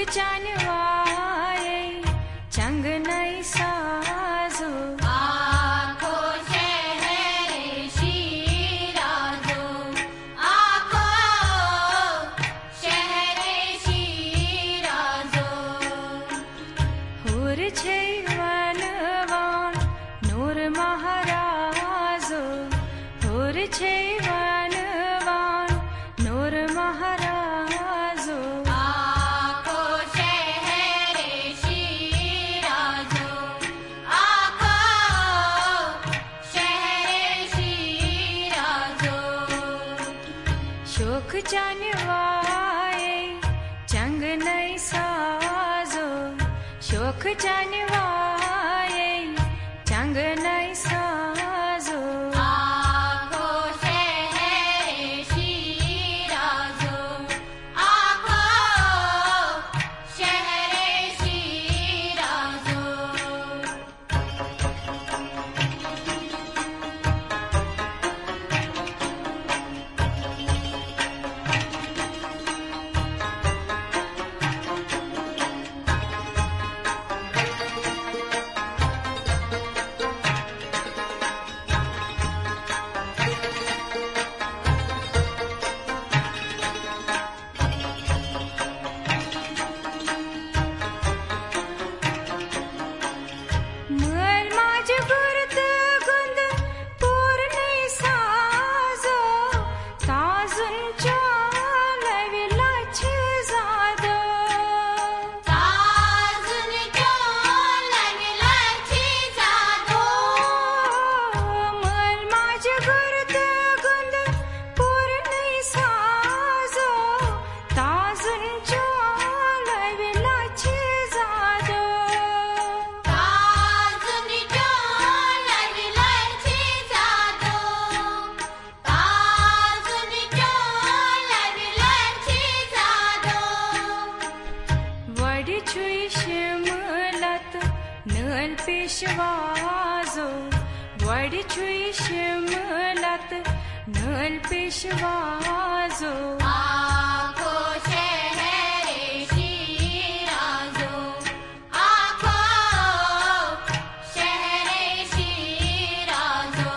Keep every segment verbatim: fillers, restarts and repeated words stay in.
जानवाए चंग नहीं साजो आखो शहरे शिराजो आखो शहरे शिराजो हुर छे वनवान नूर महाराजो हुर छे वनवान नूर महाराजो शोक जानवाए चंग नहीं साजो शोक जानवाए चंग नहीं साजो आखो शहरे शिराजो आखो शहरे शिराजो नल पेशवाजो वड़ी छुई शिमलत नल पेशवाजो आखो शहरे शिराजो आखो शहरे शिराजो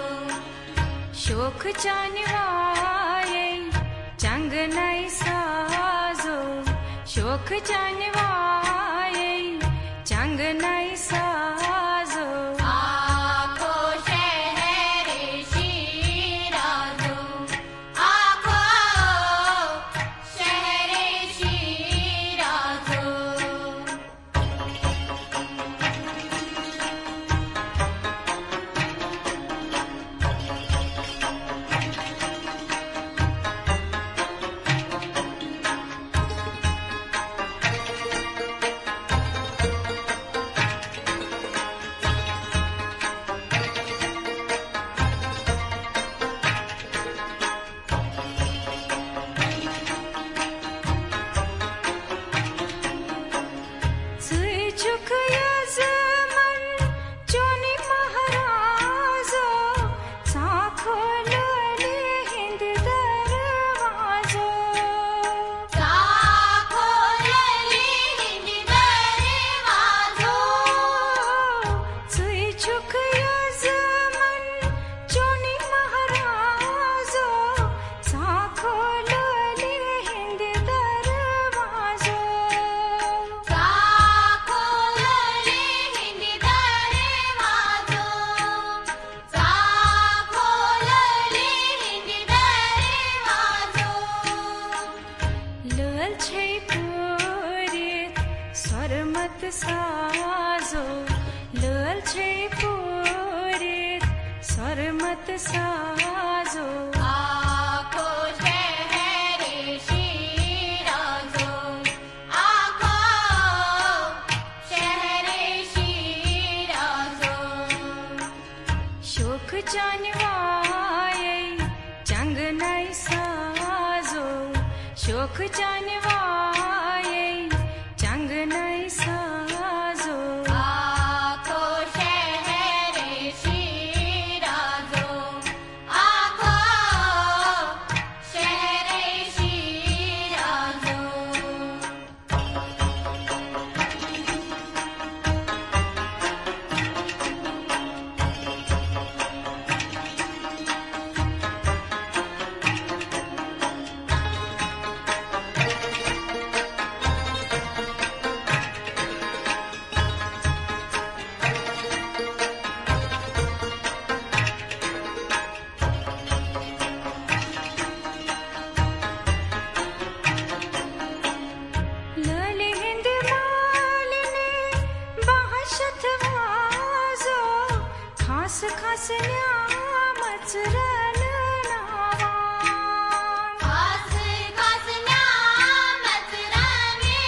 शोक जानवाए चंग नहीं साजो शोक जानवाए चंग नहीं साजो आखो शहरे शिराजो आखो शहरे शिराजो साजो लल छे पूरे सरमत साजो आखो शहरे शिराजो आखो शहरे शिराजो शोक जानवाए चंग नहीं साजो शोक जानवाए चंग नहीं साजो आखो शहरे शिराजो आखो शहरे शिराजो मचरन नावान खास खास न्यामत रने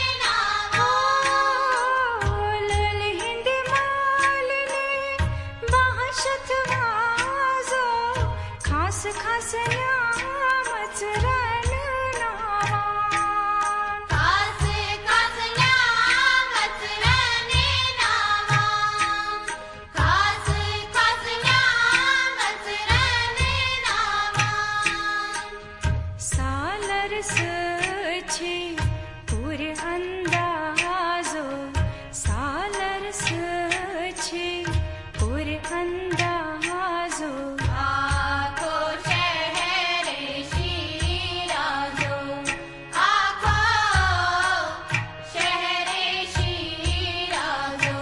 नावान लल हिंद मालने बाहशत वाजो खास खास न्यामत रन नावान खास खास न्यामत रने नावान खास खास न्यामत रने नावान सालर सचे पूरे अंदाजो सालर सचे पूरे अंदाजो आखो शहरे शिराजो आखो शहरे शिराजो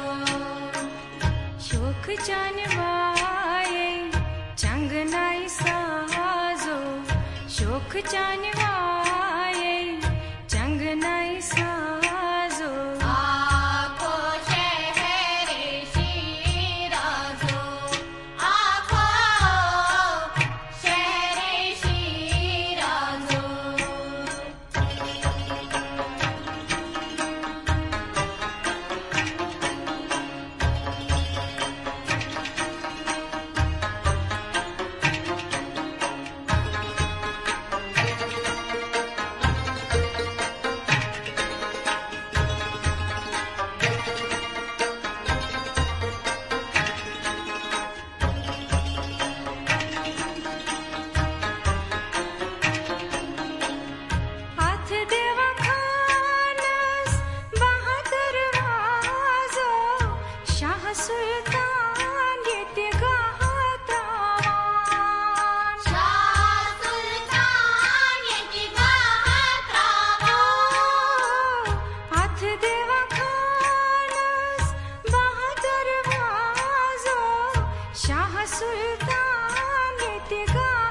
शोक जानवाए चंग नाई साजो शोक जानवाए चंग नाई साजो आखो शहरे शिराजो आखो शहरे शिराजो हाथ देवा खानस बहादुर वाजो शाह सुल्तान येते गाहात्रावान शाह सुल्तान येती गात्रावान हाथ देवा खानस बहादुर वाजो शाह सुल्तान येते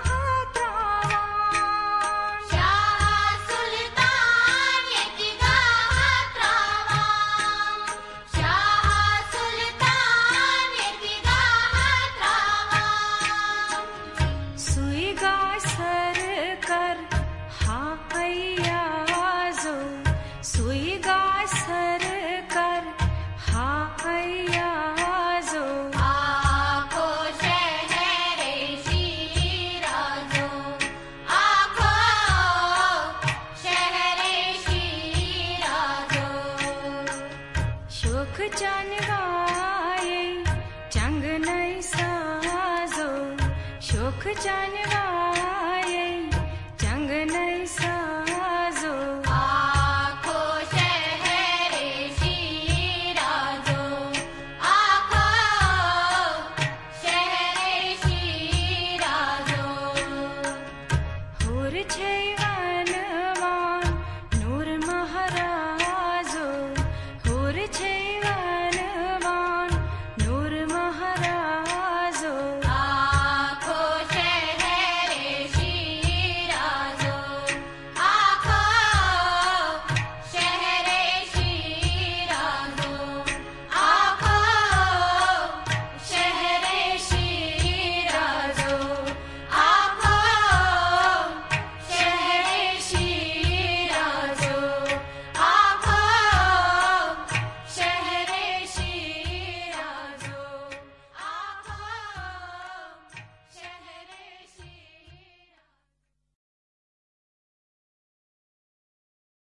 गाहात्रावान शाह सुल्तान येती गात्रावान शाह सुल्तान येती गात्रावान सुई गासर कर हा अय्याजो सुई गासर कर हा अय्याजो आखो शहरे शिराजो आखो शहरे शिराजो शोक जानवाए चंग नई साजो शोक जानवाए चंग नई साजो